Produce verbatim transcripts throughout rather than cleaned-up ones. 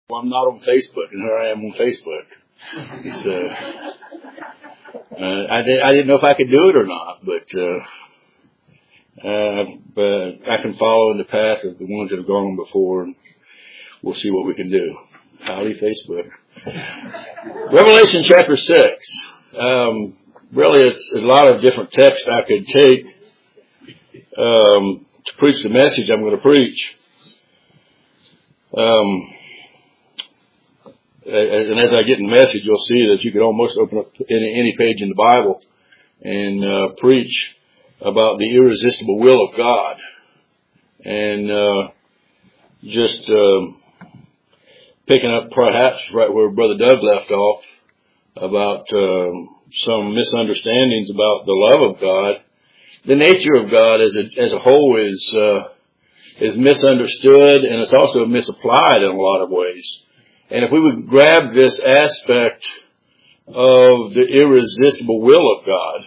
Well, I'm not on Facebook, and here I am on Facebook. So, uh, I, did, I didn't know if I could do it or not, but, uh, uh, but I can follow in the path of the ones that have gone on before, and we'll see what we can do. Howdy, Facebook. Revelation chapter six. Um, really, it's a lot of different texts I could take um, to preach the message I'm going to preach. Um, and as I get in the message, you'll see that you can almost open up any, any page in the Bible and uh, preach about the irresistible will of God. And uh, just um, picking up perhaps right where Brother Doug left off about um, some misunderstandings about the love of God. The nature of God as a, as a whole is uh, is misunderstood, and it's also misapplied in a lot of ways. And if we would grab this aspect of the irresistible will of God,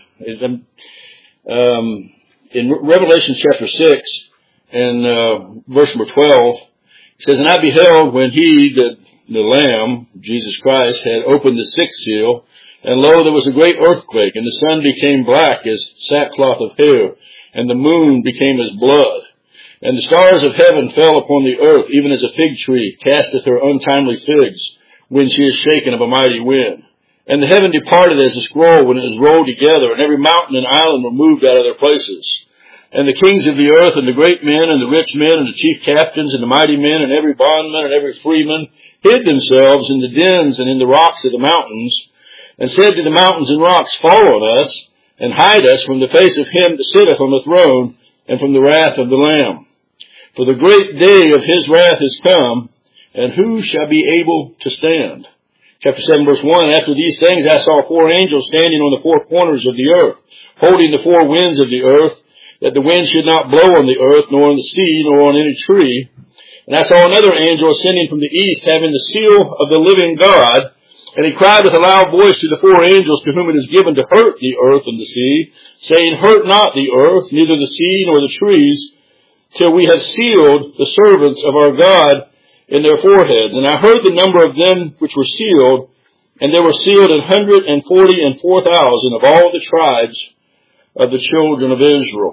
um, in Revelation chapter six and uh, verse number twelve, it says, "And I beheld when he, the, the Lamb, Jesus Christ, had opened the sixth seal, and lo, there was a great earthquake, and the sun became black as sackcloth of hair, and the moon became as blood. And the stars of heaven fell upon the earth, even as a fig tree casteth her untimely figs, when she is shaken of a mighty wind. And the heaven departed as a scroll when it was rolled together, and every mountain and island were moved out of their places. And the kings of the earth, and the great men, and the rich men, and the chief captains, and the mighty men, and every bondman, and every freeman, hid themselves in the dens and in the rocks of the mountains, and said to the mountains and rocks, Fall on us, and hide us from the face of him that sitteth on the throne, and from the wrath of the Lamb. For the great day of his wrath is come, and who shall be able to stand?" Chapter seven, verse one, "After these things I saw four angels standing on the four corners of the earth, holding the four winds of the earth, that the wind should not blow on the earth, nor on the sea, nor on any tree. And I saw another angel ascending from the east, having the seal of the living God. And he cried with a loud voice to the four angels to whom it is given to hurt the earth and the sea, saying, Hurt not the earth, neither the sea, nor the trees, till we have sealed the servants of our God in their foreheads. And I heard the number of them which were sealed, and they were sealed an hundred and forty and four thousand of all the tribes of the children of Israel."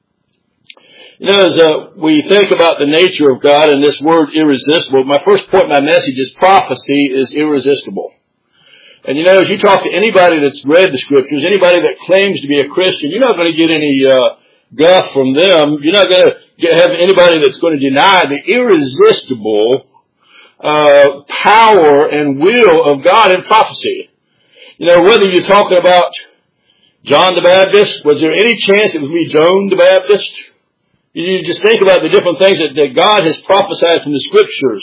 You know, as uh, we think about the nature of God and this word irresistible, my first point in my message is prophecy is irresistible. And you know, as you talk to anybody that's read the scriptures, anybody that claims to be a Christian, you're not going to get any uh, guff from them. You're not going to get, have anybody that's going to deny the irresistible uh, power and will of God in prophecy. You know, whether you're talking about John the Baptist, was there any chance it was me, Joan the Baptist? You just think about the different things that, that God has prophesied from the scriptures.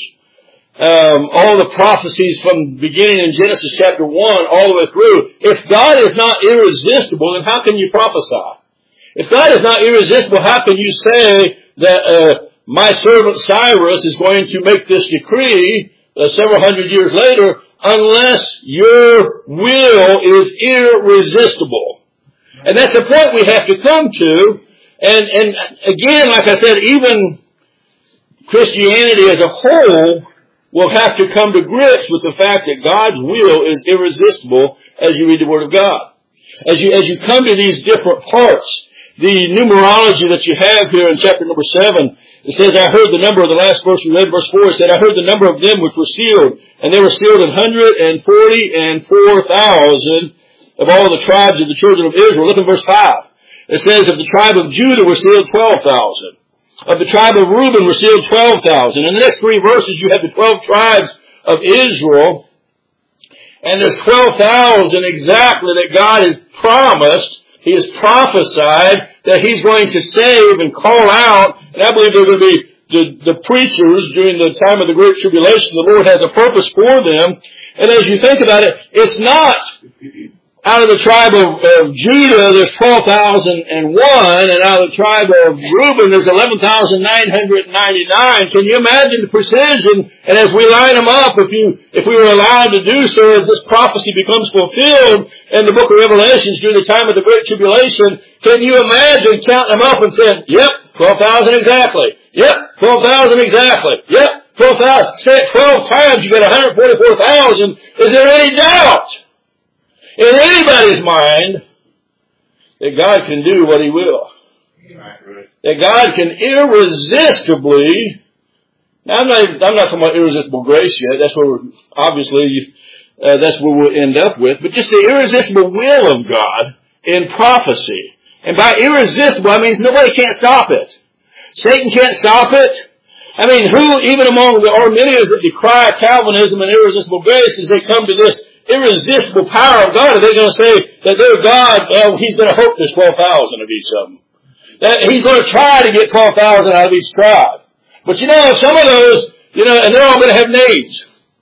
Um, all the prophecies from beginning in Genesis chapter one all the way through. If God is not irresistible, then how can you prophesy? If God is not irresistible, how can you say that uh, my servant Cyrus is going to make this decree uh, several hundred years later, unless your will is irresistible? And that's the point we have to come to. And, and again, like I said, even Christianity as a whole will have to come to grips with the fact that God's will is irresistible as you read the Word of God. As you, as you come to these different parts, the numerology that you have here in chapter number seven, it says, I heard the number of the last verse we read, verse four, it said, I heard the number of them which were sealed, and they were sealed an hundred and forty and four thousand of all the tribes of the children of Israel. Look at verse five. It says, of the tribe of Judah were sealed twelve thousand. Of the tribe of Reuben were sealed twelve thousand. In the next three verses, you have the twelve tribes of Israel. And there's twelve thousand exactly that God has promised. He has prophesied that He's going to save and call out. And I believe they're going to be the, the preachers during the time of the Great Tribulation. The Lord has a purpose for them. And as you think about it, it's not out of the tribe of, of Judah, there's twelve thousand one, and out of the tribe of Reuben, there's eleven thousand nine hundred ninety-nine. Can you imagine the precision? And as we line them up, if you, if we were allowed to do so, as this prophecy becomes fulfilled in the book of Revelations during the time of the Great Tribulation, can you imagine counting them up and saying, yep, twelve thousand exactly. Yep, twelve thousand exactly. Yep, twelve thousand, say it twelve times, you get one hundred forty-four thousand. Is there any doubt in anybody's mind that God can do what He will? That God can irresistibly, now I'm not, I'm not talking about irresistible grace yet. That's where we're, obviously, uh, that's where we'll end up with. But just the irresistible will of God in prophecy. And by irresistible, I mean nobody can't stop it. Satan can't stop it. I mean, who, even among the Arminians that decry Calvinism and irresistible grace, as they come to this irresistible power of God, are they going to say that their God, well, He's going to hope there's twelve thousand of each of them? That He's going to try to get twelve thousand out of each tribe. But you know, some of those, you know, and they're all going to have names.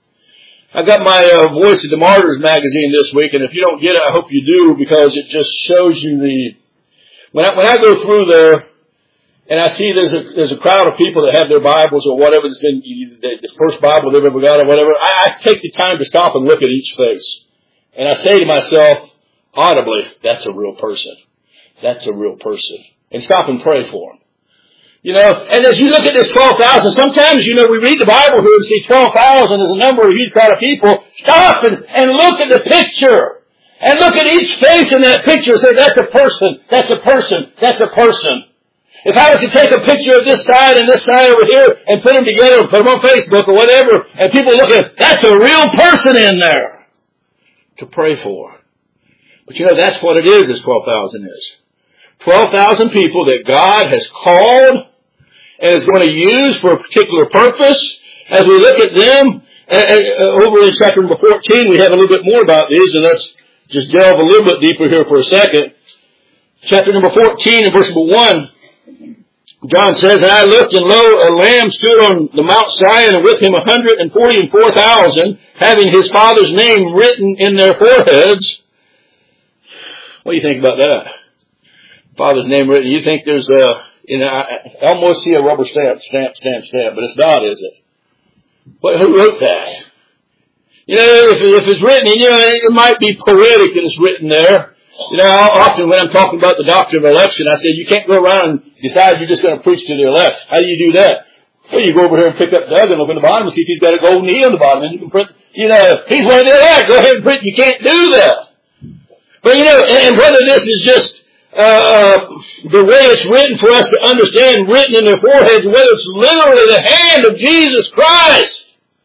I got my uh, Voice of the Martyrs magazine this week, and if you don't get it, I hope you do, because it just shows you the, when I, when I go through there, and I see there's a, there's a crowd of people that have their Bibles or whatever that's been, the first Bible they've ever got or whatever, I, I take the time to stop and look at each face. And I say to myself, audibly, that's a real person. That's a real person. And stop and pray for them. You know, and as you look at this twelve thousand, sometimes, you know, we read the Bible here and see twelve thousand as a number of a huge crowd of people. Stop and, and look at the picture. And look at each face in that picture and say, that's a person, that's a person, that's a person. If I was to take a picture of this side and this side over here and put them together and put them on Facebook or whatever, and people look at, that's a real person in there to pray for. But you know, that's what it is, this twelve thousand is. twelve thousand people that God has called and is going to use for a particular purpose. As we look at them, uh, over in chapter number fourteen, we have a little bit more about these, and let's just delve a little bit deeper here for a second. Chapter number fourteen and verse number one, John says, and I looked, and lo, a lamb stood on the Mount Zion, and with him a hundred and forty and four thousand, having his Father's name written in their foreheads. What do you think about that? Father's name written. You think there's a, you know, I almost see a rubber stamp, stamp, stamp, stamp, but it's not, is it? But who wrote that? You know, if, if it's written, you know, it might be poetic that it's written there. You know, often when I'm talking about the doctrine of election, I say you can't go around and decide you're just going to preach to the elect. How do you do that? Well, you go over here and pick up Doug and look in the bottom and see if he's got a golden E on the bottom, and you can print, you know, he's one of the elect. Go ahead and print. You can't do that. But you know, and whether this is just Uh, the way it's written for us to understand, written in their foreheads, whether it's literally the hand of Jesus Christ.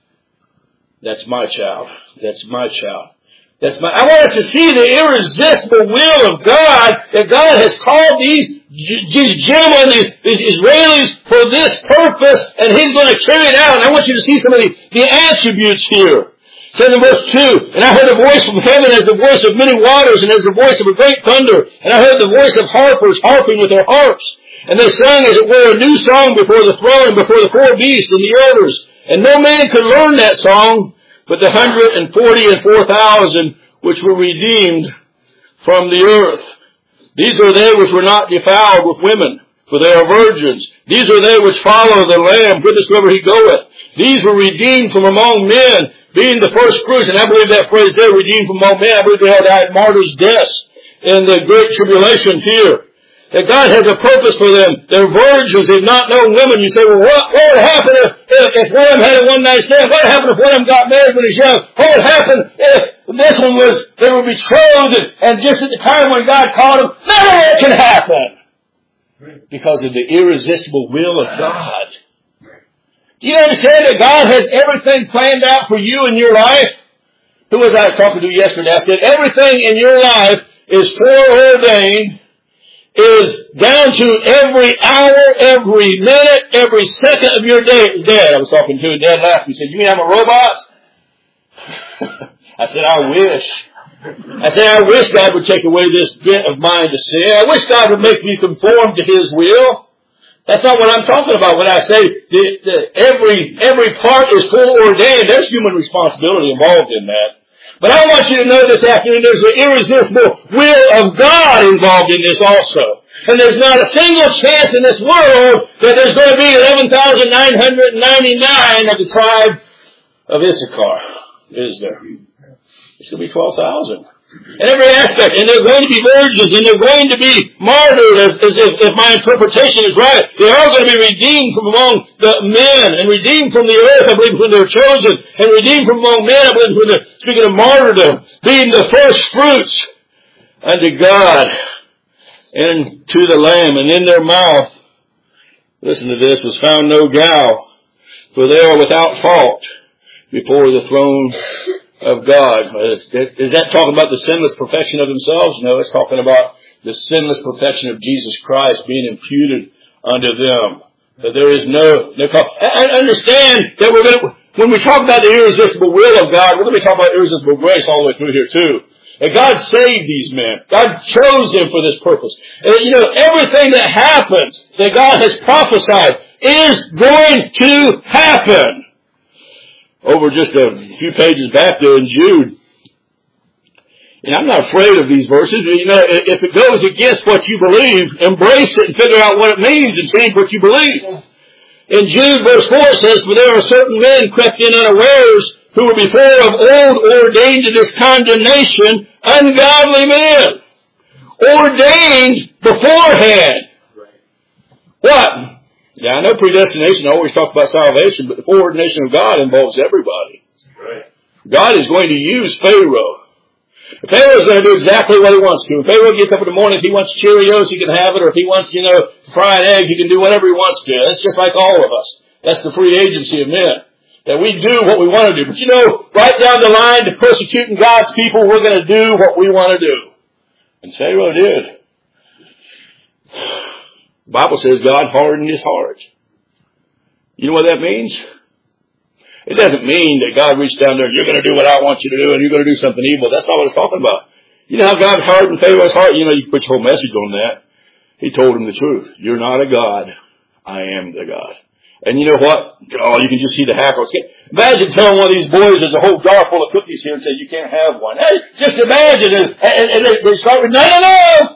That's my child. That's my child. That's my, I want us to see the irresistible will of God, that God has called these, these gentlemen, these, these Israelis for this purpose, and He's going to carry it out. And I want you to see some of the, the attributes here. It says in verse two, and I heard a voice from heaven as the voice of many waters, and as the voice of a great thunder. And I heard the voice of harpers harping with their harps. And they sang as it were a new song before the throne, before the four beasts and the elders. And no man could learn that song, but the hundred and forty and four thousand which were redeemed from the earth. These are they which were not defiled with women, for they are virgins. These are they which follow the Lamb whithersoever He goeth. These were redeemed from among men, being the first fruits, and I believe that phrase there, redeemed from among men, I believe they all died martyrs' deaths in the great tribulation here. That God has a purpose for them. They're virgins, they've not known women. You say, well, what, what would happen if, if, if one of them had a one-night stand? What would happen if one of them got married when he was young? What would happen if this one was, they were betrothed, and, and just at the time when God called them? None of that can happen. Because of the irresistible will of God. Do you understand that God has everything planned out for you in your life? Who was I talking to yesterday? I said, everything in your life is foreordained, is down to every hour, every minute, every second of your day. Dad, I was talking to, and Dad laughed. He said, you mean I'm a robot? I said, I wish. I said, I wish God would take away this bent of mine to sin. I wish God would make me conform to His will. That's not what I'm talking about when I say the, the, every every part is foreordained. There's human responsibility involved in that. But I want you to know this afternoon there's an irresistible will of God involved in this also. And there's not a single chance in this world that there's going to be eleven thousand nine hundred ninety-nine of the tribe of Issachar. Is there? It's going to be twelve thousand. In every aspect. And they're going to be virgins, and they're going to be martyred, as, as if, if my interpretation is right. They are going to be redeemed from among the men, and redeemed from the earth, I believe, when they're chosen, and redeemed from among men, I believe, when they're speaking of martyrdom, being the first fruits unto God and to the Lamb. And in their mouth, listen to this, was found no guile, for they are without fault before the throne of God. Is that talking about the sinless perfection of themselves? No, it's talking about the sinless perfection of Jesus Christ being imputed unto them. That there is no, no call. And understand that we're going to, when we talk about the irresistible will of God, we're going to be talking about irresistible grace all the way through here too. And God saved these men. God chose them for this purpose. And you know, everything that happens that God has prophesied is going to happen. Over just a few pages back there in Jude. And I'm not afraid of these verses. You know, if it goes against what you believe, embrace it and figure out what it means and change what you believe. In Jude verse four it says, for there are certain men crept in unawares, who were before of old ordained to this condemnation, ungodly men. Ordained beforehand. What? Yeah, I know predestination, I always talk about salvation, but the foreordination of God involves everybody. Right. God is going to use Pharaoh. Pharaoh's going to do exactly what he wants to. If Pharaoh gets up in the morning, if he wants Cheerios, he can have it, or if he wants, you know, fried egg, he can do whatever he wants to. That's just like all of us. That's the free agency of men. That we do what we want to do. But you know, right down the line to persecuting God's people, we're going to do what we want to do. And Pharaoh did. The Bible says God hardened his heart. You know what that means? It doesn't mean that God reached down there, you're going to do what I want you to do and you're going to do something evil. That's not what it's talking about. You know how God hardened Pharaoh's heart? You know, you can put your whole message on that. He told him the truth. You're not a God. I am the God. And you know what? Oh, you can just see the hackles. Imagine telling one of these boys there's a whole jar full of cookies here and say, you can't have one. Hey, just imagine. And, and, and they start with, no, no, no.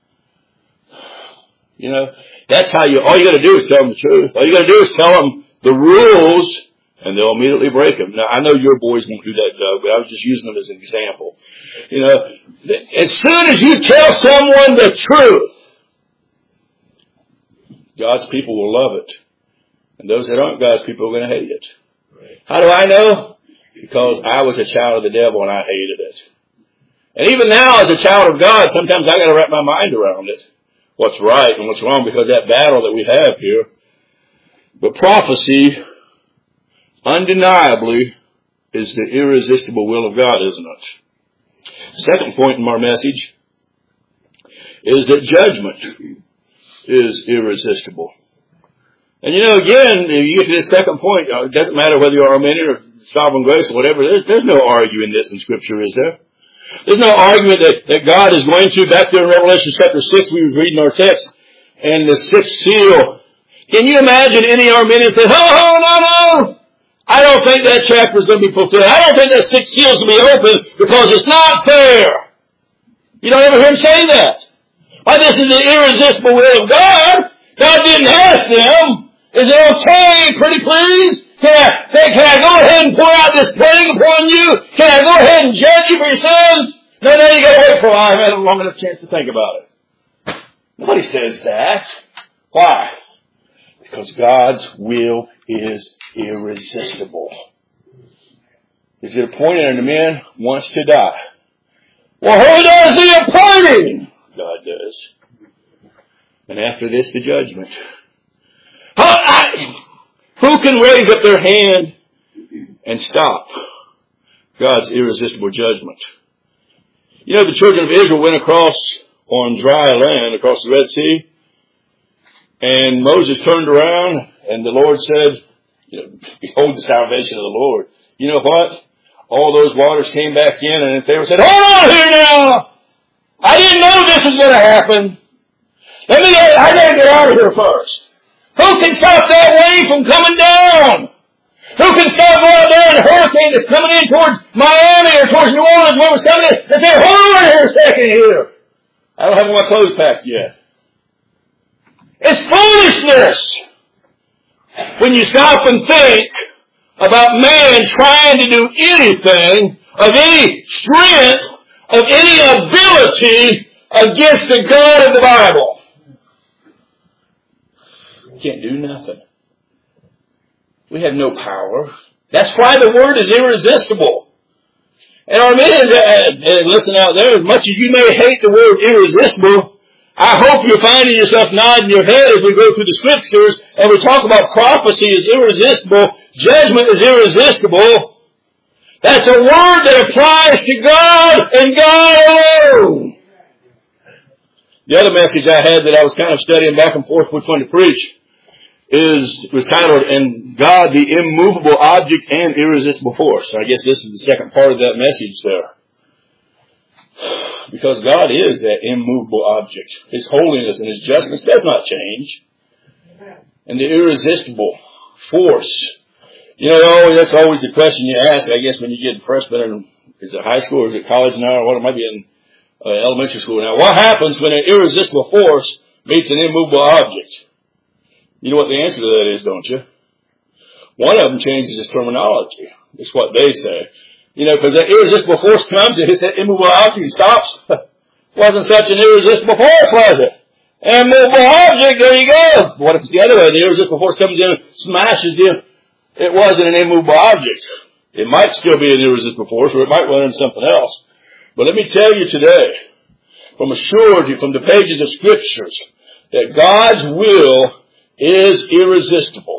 You know, that's how you, all you got to do is tell them the truth. All you got to do is tell them the rules, and they'll immediately break them. Now, I know your boys won't do that, Doug, but I was just using them as an example. You know, as soon as you tell someone the truth, God's people will love it. And those that aren't God's people are going to hate it. How do I know? Because I was a child of the devil and I hated it. And even now as a child of God, sometimes I got to wrap my mind around it. What's right and what's wrong, because that battle that we have here. But prophecy, undeniably, is the irresistible will of God, isn't it? The second point in our message is that judgment is irresistible. And you know, again, you get to this second point, it doesn't matter whether you're Arminian or Sovereign Grace or whatever, there's, there's no arguing this in Scripture, is there? There's no argument that, that God is going to, back there in Revelation chapter six, we was reading our text, and the sixth seal. Can you imagine any Arminian say, oh, oh, no, no, I don't think that chapter is going to be fulfilled. I don't think that sixth seal is going to be open because it's not fair. You don't ever hear him say that. Why, this is the irresistible will of God. God didn't ask them, is it okay, pretty please? Can I, say, can I go ahead and pour out this plague upon you? Can I go ahead and judge you for your sins? No, no, you got to wait for a while. I haven't had a long enough chance to think about it. Nobody says that. Why? Because God's will is irresistible. Is it appointed unto men once to die? Well, who does the appointing? God does. And after this, the judgment. How, I, who can raise up their hand and stop God's irresistible judgment? You know, the children of Israel went across on dry land, across the Red Sea, and Moses turned around, and the Lord said, you know, behold the salvation of the Lord. You know what? All those waters came back in, and Pharaoh said, hold on here now! I didn't know this was going to happen. Let me, I gotta get out of here first. Who can stop that wave from coming down? Who can stop going there in a hurricane that's coming in towards Miami or towards New Orleans where it was coming in and say, hold on here a second here. I don't have my clothes packed yet. It's foolishness when you stop and think about man trying to do anything of any strength of any ability against the God of the Bible. Can't do nothing. We have no power. That's why the Word is irresistible. And Arminians, uh, listen out there, as much as you may hate the word irresistible, I hope you're finding yourself nodding your head as we go through the Scriptures and we talk about prophecy is irresistible, judgment is irresistible. That's a word that applies to God and God alone. The other message I had that I was kind of studying back and forth which one to preach is was titled, "And God, the immovable object and irresistible force." So I guess this is the second part of that message there. Because God is that immovable object. His holiness and His justice does not change. And the irresistible force. You know, that's always the question you ask, I guess, when you get freshman in, is it high school or is it college now or what? It might be in uh, elementary school now. What happens when an irresistible force meets an immovable object? You know what the answer to that is, don't you? One of them changes his terminology. It's what they say. You know, because that irresistible force comes and hits that immovable object and stops. Wasn't such an irresistible force, was it? Immovable object, there you go. What if it's the other way? The irresistible force comes in and smashes the, it wasn't an immovable object. It might still be an irresistible force or it might run into something else. But let me tell you today, from a surety, from the pages of Scriptures, that God's will is irresistible.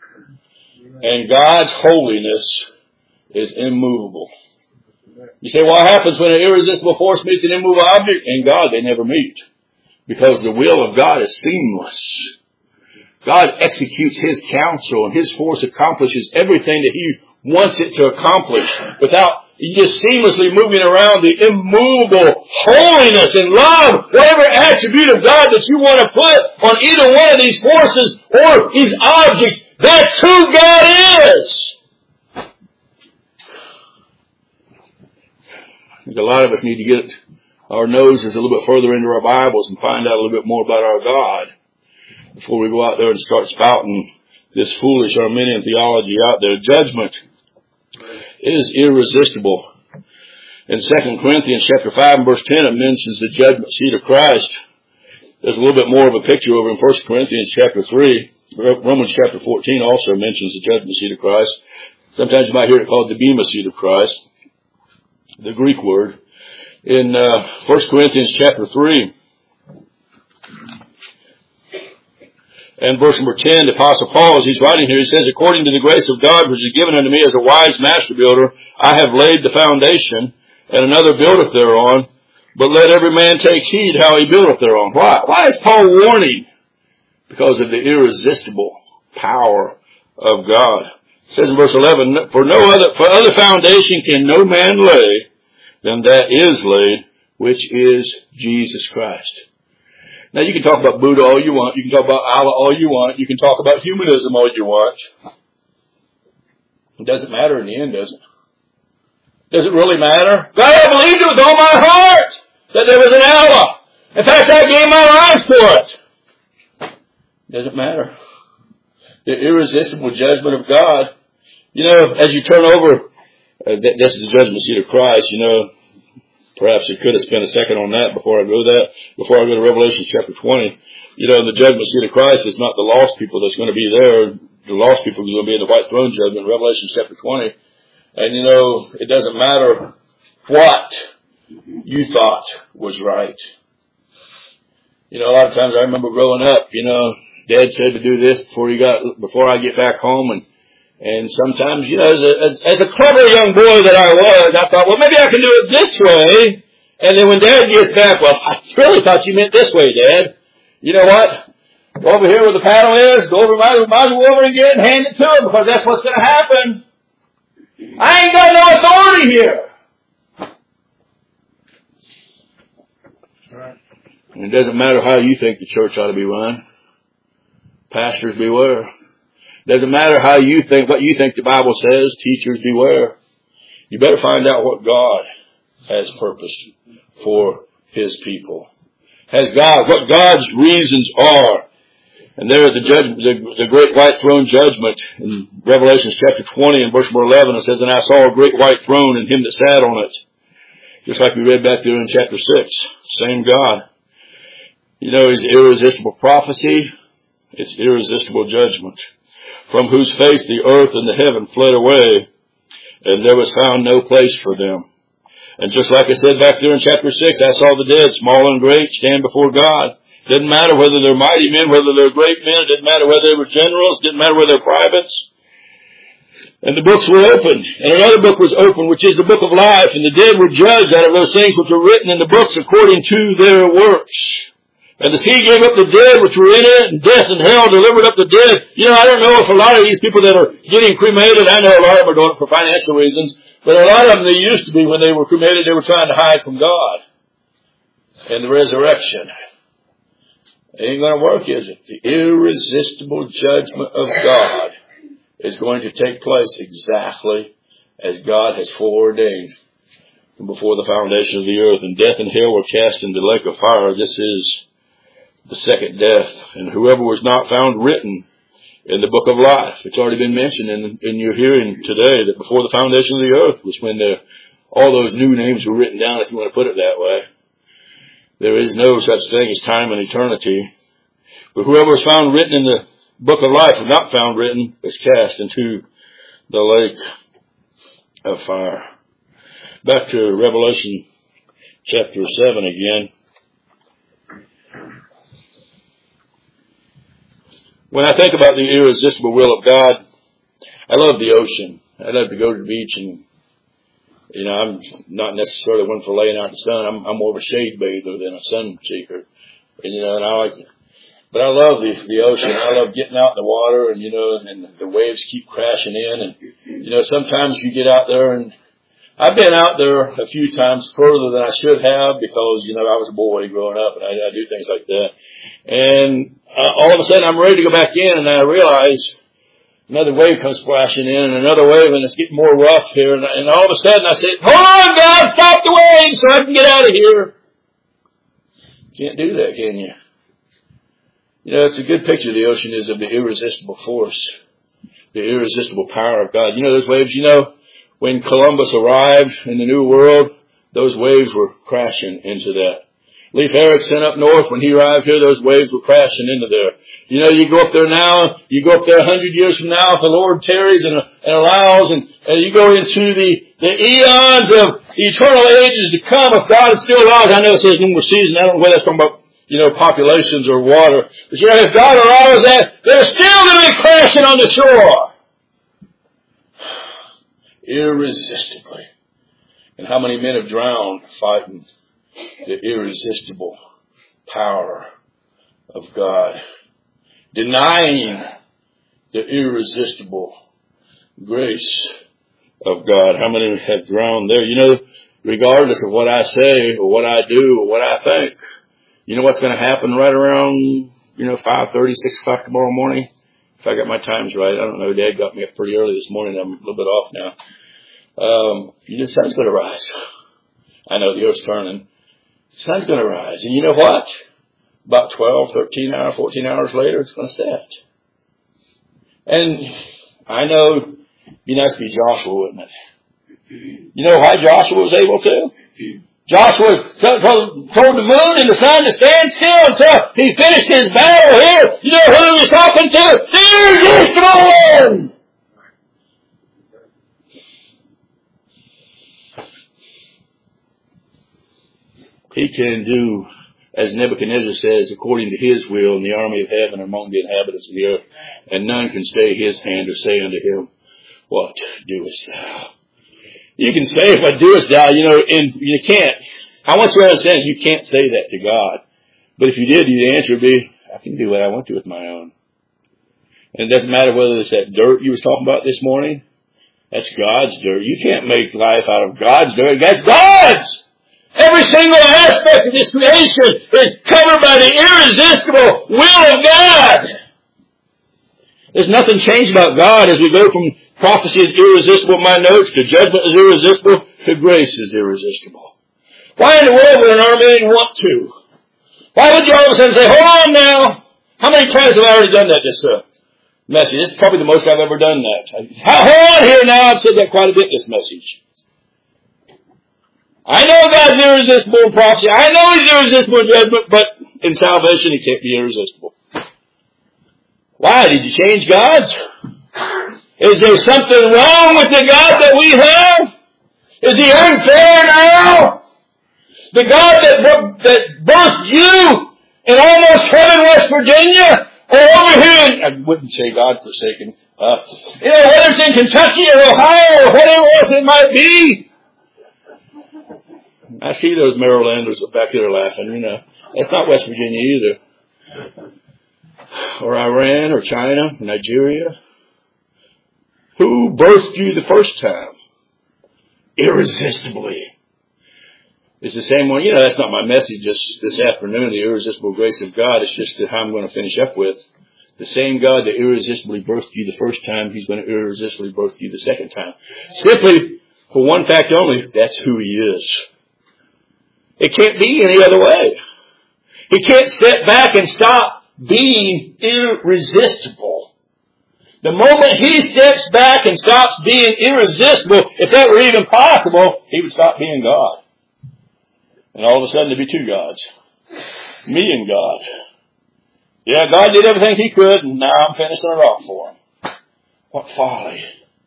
And God's holiness is immovable. You say, what happens when an irresistible force meets an immovable object? In God, they never meet. Because the will of God is seamless. God executes His counsel and His force accomplishes everything that He wants it to accomplish without just seamlessly moving around the immovable holiness and love, whatever attribute of God that you want to put on either one of these forces or these objects. That's who God is. I think a lot of us need to get our noses a little bit further into our Bibles and find out a little bit more about our God before we go out there and start spouting this foolish Arminian theology out there. Judgment is irresistible. In Second Corinthians chapter five and verse ten, it mentions the judgment seat of Christ. There's a little bit more of a picture over in First Corinthians chapter three. Romans chapter fourteen also mentions the judgment seat of Christ. Sometimes you might hear it called the bema seat of Christ, the Greek word. In uh, First Corinthians chapter three and verse number ten, the Apostle Paul, as he's writing here, he says, "According to the grace of God which is given unto me as a wise master builder, I have laid the foundation, and another buildeth thereon. But let every man take heed how he buildeth thereon." Why? Why is Paul warning? Because of the irresistible power of God. It says in verse eleven, "For no other, for other foundation can no man lay than that is laid, which is Jesus Christ." Now you can talk about Buddha all you want. You can talk about Allah all you want. You can talk about humanism all you want. It doesn't matter in the end, does it? Does it really matter? God, I believed it with all my heart that there was an Allah. In fact, I gave my life for it. Doesn't matter. The irresistible judgment of God. You know, as you turn over, uh, this is the judgment seat of Christ, you know, perhaps I could have spent a second on that before I go that, before I go to Revelation chapter twenty. You know, the judgment seat of Christ is not the lost people that's going to be there. The lost people are going to be in the white throne judgment, Revelation chapter twenty. And you know, it doesn't matter what you thought was right. You know, a lot of times I remember growing up, you know, Dad said to do this before he got, before I get back home, and and sometimes, you know, as a, as a clever young boy that I was, I thought, well, maybe I can do it this way. And then when Dad gets back, well, I really thought you meant this way, Dad. You know what? Go over here where the paddle is, go over, might, might as well over and get it and hand it to him, because that's what's going to happen. I ain't got no authority here. And it doesn't matter how you think the church ought to be run. Pastors, beware. Doesn't matter how you think, what you think the Bible says. Teachers, beware. You better find out what God has purposed for His people. Has God, what God's reasons are. And there at the judge, the, the great white throne judgment in Revelation chapter twenty and verse number eleven, it says, "And I saw a great white throne and Him that sat on it. Just like we read back there in chapter six. Same God. You know, His irresistible prophecy, it's irresistible judgment. From whose face the earth and the heaven fled away, and there was found no place for them. And just like I said back there in chapter six, I saw the dead, small and great, stand before God. Didn't matter whether they're mighty men, whether they're great men. It didn't matter whether they were generals. Didn't matter whether they're privates. And the books were opened. And another book was opened, which is the book of life. And the dead were judged out of those things which were written in the books according to their works. And the sea gave up the dead which were in it, and death and hell delivered up the dead. You know, I don't know if a lot of these people that are getting cremated, I know a lot of them are doing it for financial reasons, but a lot of them, they used to be, when they were cremated, they were trying to hide from God and the resurrection. It ain't going to work, is it? The irresistible judgment of God is going to take place exactly as God has foreordained from before the foundation of the earth. And death and hell were cast into the lake of fire. This is the second death. And whoever was not found written in the book of life. It's already been mentioned in, in your hearing today that before the foundation of the earth was when the, all those new names were written down, if you want to put it that way. There is no such thing as time and eternity. But whoever was found written in the book of life was not found written is cast into the lake of fire. Back to Revelation chapter seven again. When I think about the irresistible will of God, I love the ocean. I love to go to the beach, and, you know, I'm not necessarily one for laying out in the sun. I'm, I'm more of a shade bather than a sun seeker. And, you know, and I like it. But I love the, the ocean. I love getting out in the water, and, you know, and the waves keep crashing in. And, you know, sometimes you get out there, and I've been out there a few times further than I should have because, you know, I was a boy growing up, and I, I do things like that. And uh, all of a sudden I'm ready to go back in, and I realize another wave comes splashing in, and another wave, and it's getting more rough here. And, and all of a sudden I say, hold on, God, stop the wave so I can get out of here. Can't do that, can you? You know, it's a good picture the ocean is of the irresistible force, the irresistible power of God. You know those waves, you know, when Columbus arrived in the New World, those waves were crashing into that. Leif Erikson up north, when he arrived here, those waves were crashing into there. You know, you go up there now, you go up there a hundred years from now, if the Lord tarries and, and allows, and, and you go into the, the eons of eternal ages to come, if God is still alive. I know it says no more season. I don't know whether that's talking about, you know, populations or water. But you know, if God allows that, they're still going to be crashing on the shore. Irresistibly. And how many men have drowned fighting the irresistible power of God, denying the irresistible grace of God. How many have drowned there? You know, regardless of what I say or what I do or what I think, you know what's going to happen right around, you know, five thirty, six o'clock tomorrow morning? If I got my times right. I don't know. Dad got me up pretty early this morning. I'm a little bit off now. Um, you know, the sun's going to rise. I know the earth's turning. The sun's going to rise. And you know what? About twelve, thirteen hours, fourteen hours later, it's going to set. And I know it'd be nice to be Joshua, wouldn't it? You know why Joshua was able to? Joshua told the moon and the sun to stand still until he finished his battle here. You know who he was talking to? The irresistible one! He can do, as Nebuchadnezzar says, according to his will in the army of heaven among the inhabitants of the earth. And none can stay his hand or say unto him, what doest thou? You can say, what doest thou? You know, and you can't. I want you to understand, you can't say that to God. But if you did, the answer would be, I can do what I want to with my own. And it doesn't matter whether it's that dirt you was talking about this morning. That's God's dirt. You can't make life out of God's dirt. That's God's! Every single aspect of this creation is covered by the irresistible will of God. There's nothing changed about God as we go from prophecy is irresistible in my notes to judgment is irresistible to grace is irresistible. Why in the world would an Arminian want to? Why would you all of a sudden say, hold on now? How many times have I already done that this uh, message? This is probably the most I've ever done that. Hold on here now. I've said that quite a bit in this message. I know God's irresistible in prophecy. I know He's irresistible in judgment, but in salvation He can't be irresistible. Why? Did you change gods? Is there something wrong with the God that we have? Is He unfair now? The God that, that birthed you in almost heaven, West Virginia, or over here in, I wouldn't say God forsaken, uh, you know, whether it's in Kentucky or Ohio or whatever else it might be. I see those Marylanders back there laughing, you know. That's not West Virginia either. Or Iran or China, Nigeria. Who birthed you the first time? Irresistibly. It's the same one. You know, that's not my message this, this afternoon, the irresistible grace of God. It's just how I'm going to finish up with. The same God that irresistibly birthed you the first time, He's going to irresistibly birth you the second time. Simply, for one fact only, that's who He is. It can't be any other way. He can't step back and stop being irresistible. The moment He steps back and stops being irresistible, if that were even possible, He would stop being God. And all of a sudden there'd be two gods. Me and God. Yeah, God did everything He could, and now I'm finishing it off for Him. What folly.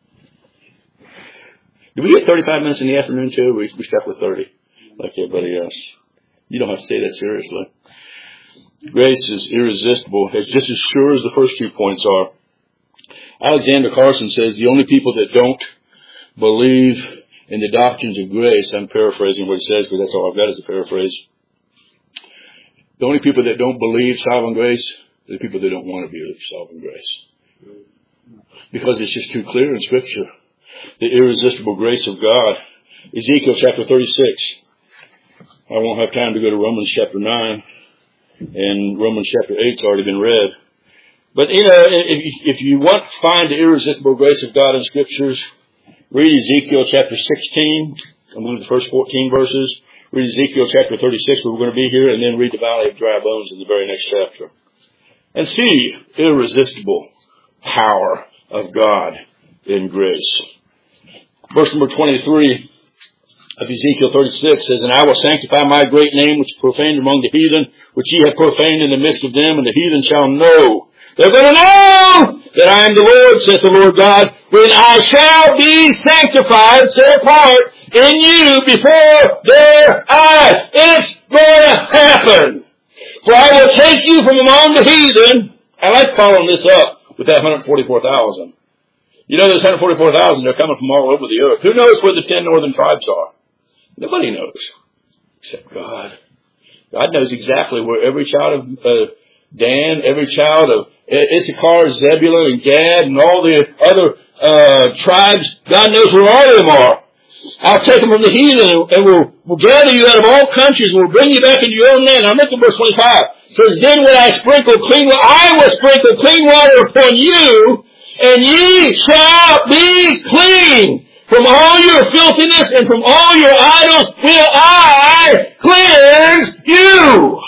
Did we get thirty-five minutes in the afternoon too? We, we stuck with thirty, like everybody else. You don't have to say that seriously. Grace is irresistible, it's just as sure as the first two points are. Alexander Carson says the only people that don't believe in the doctrines of grace, I'm paraphrasing what he says because that's all I've got is a paraphrase. The only people that don't believe sovereign grace are the people that don't want to believe sovereign grace. Because it's just too clear in Scripture. The irresistible grace of God. Ezekiel chapter thirty-six. I won't have time to go to Romans chapter nine. And Romans chapter eight's already been read. But, you know, if, if you want to find the irresistible grace of God in Scriptures, read Ezekiel chapter sixteen. I'm going to the first fourteen verses. Read Ezekiel chapter thirty-six, where we're going to be here, and then read the Valley of Dry Bones in the very next chapter. And see irresistible power of God in grace. Verse number twenty-three of Ezekiel thirty-six says, And I will sanctify my great name, which is profaned among the heathen, which ye have profaned in the midst of them, and the heathen shall know. They're going to know that I am the Lord, saith the Lord God, when I shall be sanctified, set apart in you before their eyes. It's going to happen. For I will take you from among the heathen. I like following this up with that one hundred forty-four thousand. You know those one hundred forty-four thousand, they're coming from all over the earth. Who knows where the ten northern tribes are? Nobody knows. Except God. God knows exactly where every child of uh, Dan, every child of Issachar, Zebulun, and Gad, and all the other uh, tribes, God knows where all of them are. I'll take them from the heathen, and we'll, we'll gather you out of all countries, and we'll bring you back into your own land. Now look at verse twenty-five. It says, Then will I sprinkle clean water, I will sprinkle clean water upon you, and ye shall be clean. From all your filthiness and from all your idols will I cleanse you.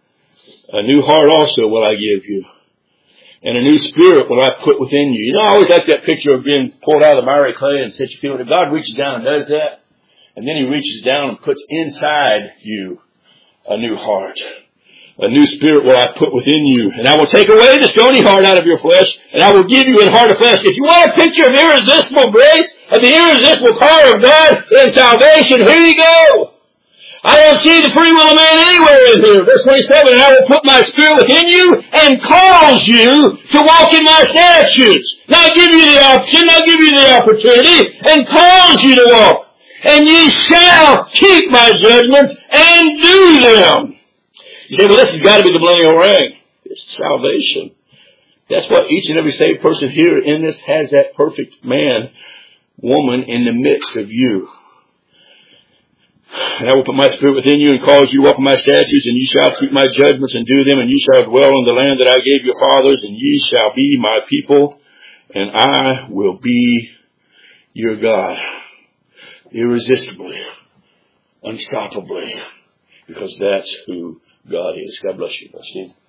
A new heart also will I give you, and a new spirit will I put within you. You know, I always like that picture of being pulled out of the miry clay and set you feet. God reaches down and does that, and then He reaches down and puts inside you a new heart. A new spirit will I put within you, and I will take away the stony heart out of your flesh, and I will give you a heart of flesh. If you want a picture of irresistible grace, of the irresistible power of God in salvation, here you go. I don't see the free will of man anywhere in here. Verse twenty-seven, And I will put my spirit within you and cause you to walk in my statutes. Not give you the option, not give you the opportunity, and cause you to walk. And ye shall keep my judgments and do them. You say, well, this has got to be the millennial reign. It's salvation. That's what each and every saved person here in this has, that perfect man, woman in the midst of you. And I will put my spirit within you and cause you to walk in my statutes, and ye shall keep my judgments and do them, and ye shall dwell in the land that I gave your fathers, and ye shall be my people, and I will be your God. Irresistibly, unstoppably, because that's who God is. God bless you, Steve.